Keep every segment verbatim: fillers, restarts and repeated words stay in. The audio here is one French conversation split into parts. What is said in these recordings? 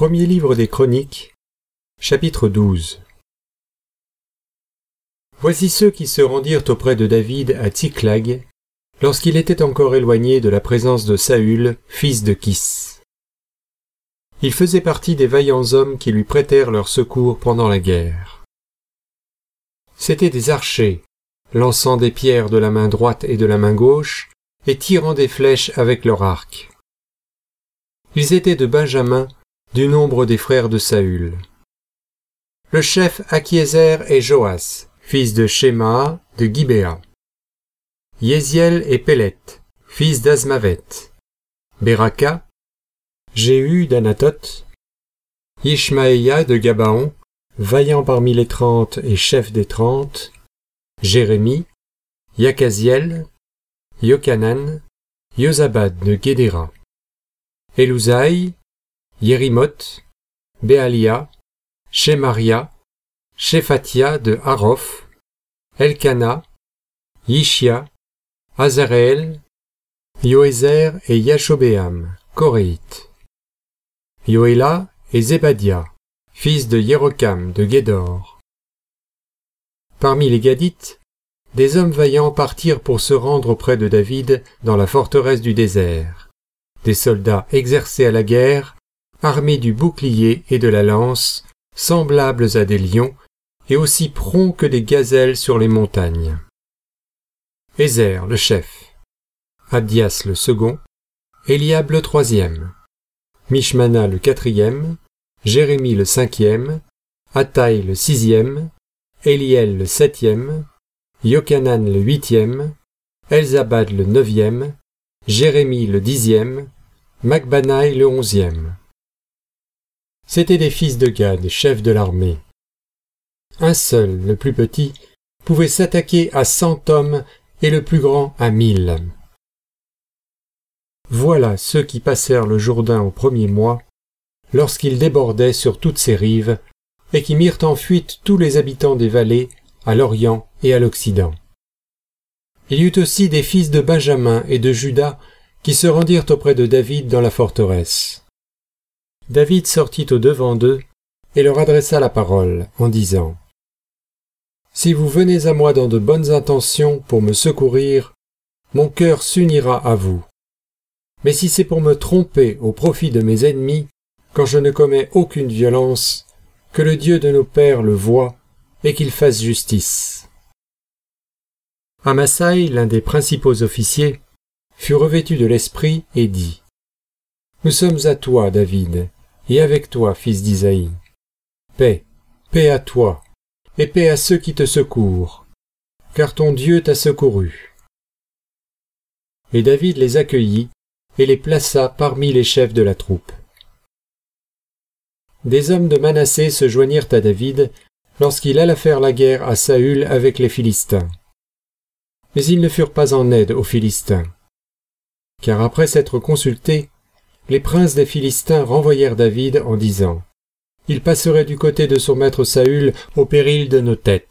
Premier livre des Chroniques, chapitre douze. Voici ceux qui se rendirent auprès de David à Tsiklag, lorsqu'il était encore éloigné de la présence de Saül, fils de Kis. Il faisait partie des vaillants hommes qui lui prêtèrent leur secours pendant la guerre. C'étaient des archers, lançant des pierres de la main droite et de la main gauche, et tirant des flèches avec leur arc. Ils étaient de Benjamin, du nombre des frères de Saül. Le chef Akhiézer et Joas, fils de Shema de Gibéa. Yéziel et Pélet, fils d'Azmavet. Beraka, Jéhu d'Anatoth. Ishmaéia de Gabaon, vaillant parmi les trente et chef des trente. Jérémie, Yakaziel, Yochanan, Yozabad de Guédéra. Élouzaï, Yérimoth, Béalia, Shemaria, Shephatia de Haroph, Elkana, Yishia, Azareel, Yoézer et Yashobéam, Coréites. Yoéla et Zébadia, fils de Yérokam de Guédor. Parmi les Gadites, des hommes vaillants partirent pour se rendre auprès de David dans la forteresse du désert. Des soldats exercés à la guerre, armés du bouclier et de la lance, semblables à des lions, et aussi prompts que des gazelles sur les montagnes. Ézer, le chef, Abdias le second, Éliab le troisième, Mishmana le quatrième, Jérémie le cinquième, Attaï le sixième, Éliel le septième, Yochanan le huitième, Elzabad le neuvième, Jérémie le dixième, Macbanaï le onzième. C'étaient des fils de Gad, chefs de l'armée. Un seul, le plus petit, pouvait s'attaquer à cent hommes et le plus grand à mille. Voilà ceux qui passèrent le Jourdain au premier mois, lorsqu'il débordait sur toutes ses rives, et qui mirent en fuite tous les habitants des vallées, à l'Orient et à l'Occident. Il y eut aussi des fils de Benjamin et de Juda qui se rendirent auprès de David dans la forteresse. David sortit au-devant d'eux et leur adressa la parole, en disant « Si vous venez à moi dans de bonnes intentions pour me secourir, mon cœur s'unira à vous. Mais si c'est pour me tromper au profit de mes ennemis, quand je ne commets aucune violence, que le Dieu de nos pères le voie et qu'il fasse justice. » Amasaï, l'un des principaux officiers, fut revêtu de l'esprit et dit « Nous sommes à toi, David, et avec toi, fils d'Isaïe. Paix, paix à toi, et paix à ceux qui te secourent, car ton Dieu t'a secouru. » Et David les accueillit et les plaça parmi les chefs de la troupe. Des hommes de Manassé se joignirent à David lorsqu'il alla faire la guerre à Saül avec les Philistins. Mais ils ne furent pas en aide aux Philistins. Car après s'être consultés, les princes des Philistins renvoyèrent David en disant « Il passerait du côté de son maître Saül au péril de nos têtes. »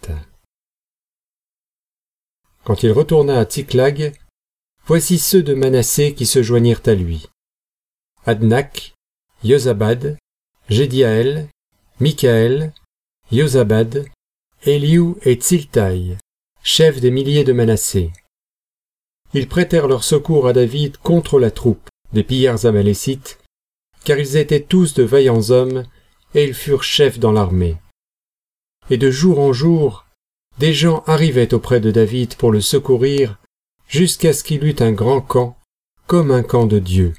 Quand il retourna à Tsiklag, voici ceux de Manassé qui se joignirent à lui. Adnak, Yozabad, Jédiaël, Mikaël, Yozabad, Eliou et Tsiltaï, chefs des milliers de Manassé. Ils prêtèrent leur secours à David contre la troupe des pillards amalécites, car ils étaient tous de vaillants hommes, et ils furent chefs dans l'armée. Et de jour en jour, des gens arrivaient auprès de David pour le secourir, jusqu'à ce qu'il eût un grand camp, comme un camp de Dieu.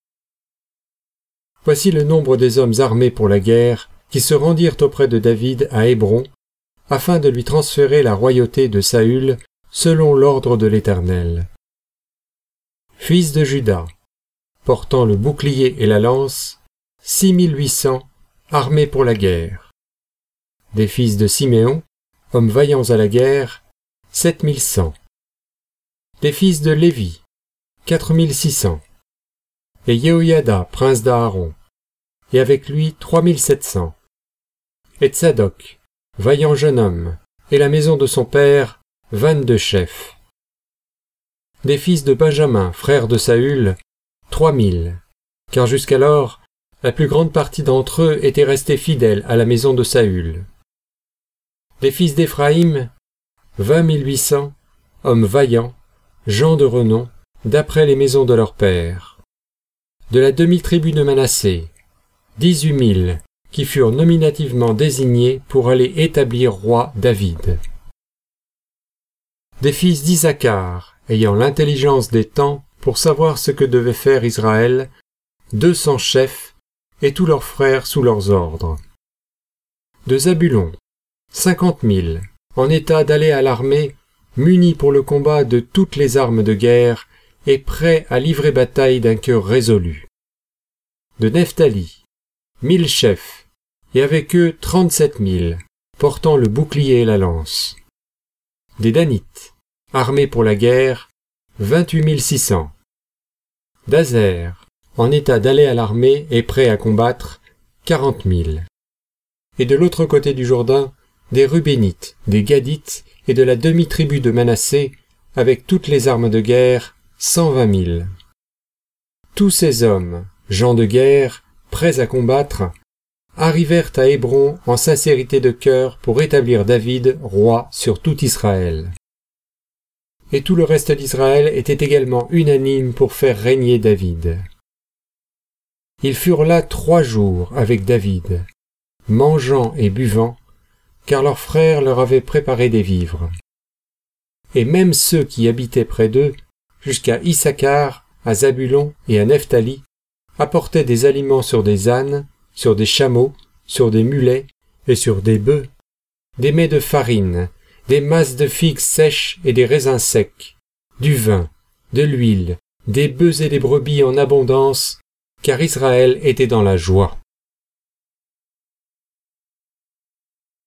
Voici le nombre des hommes armés pour la guerre, qui se rendirent auprès de David à Hébron, afin de lui transférer la royauté de Saül, selon l'ordre de l'Éternel. Fils de Juda, portant le bouclier et la lance, six mille huit cents, armés pour la guerre. Des fils de Siméon, hommes vaillants à la guerre, sept mille cent. Des fils de Lévi, quatre mille six cents. Et Yehoyada, prince d'Aaron, et avec lui trois mille sept cents. Et Tsadok, vaillant jeune homme, et la maison de son père, vingt-deux chefs. Des fils de Benjamin, frère de Saül, trois mille, car jusqu'alors, la plus grande partie d'entre eux étaient restés fidèles à la maison de Saül. Des fils d'Éphraïm, vingt mille huit cents, hommes vaillants, gens de renom, d'après les maisons de leurs pères. De la demi-tribu de Manassé, dix-huit mille, qui furent nominativement désignés pour aller établir roi David. Des fils d'Isaacar, ayant l'intelligence des temps pour savoir ce que devait faire Israël, deux cents chefs, et tous leurs frères sous leurs ordres. De Zabulon, cinquante mille, en état d'aller à l'armée, munis pour le combat de toutes les armes de guerre, et prêts à livrer bataille d'un cœur résolu. De Nephtali, mille chefs, et avec eux trente-sept mille, portant le bouclier et la lance. Des Danites, armés pour la guerre, vingt-huit mille six cents. D'Azer, en état d'aller à l'armée et prêts à combattre, quarante mille. Et de l'autre côté du Jourdain, des Rubénites, des Gadites et de la demi-tribu de Manassé, avec toutes les armes de guerre, cent vingt mille. Tous ces hommes, gens de guerre, prêts à combattre, arrivèrent à Hébron en sincérité de cœur pour établir David roi sur tout Israël. Et tout le reste d'Israël était également unanime pour faire régner David. Ils furent là trois jours avec David, mangeant et buvant, car leurs frères leur avaient préparé des vivres. Et même ceux qui habitaient près d'eux, jusqu'à Issachar, à Zabulon et à Nephtali, apportaient des aliments sur des ânes, sur des chameaux, sur des mulets et sur des bœufs, des mets de farine, des masses de figues sèches et des raisins secs, du vin, de l'huile, des bœufs et des brebis en abondance, car Israël était dans la joie.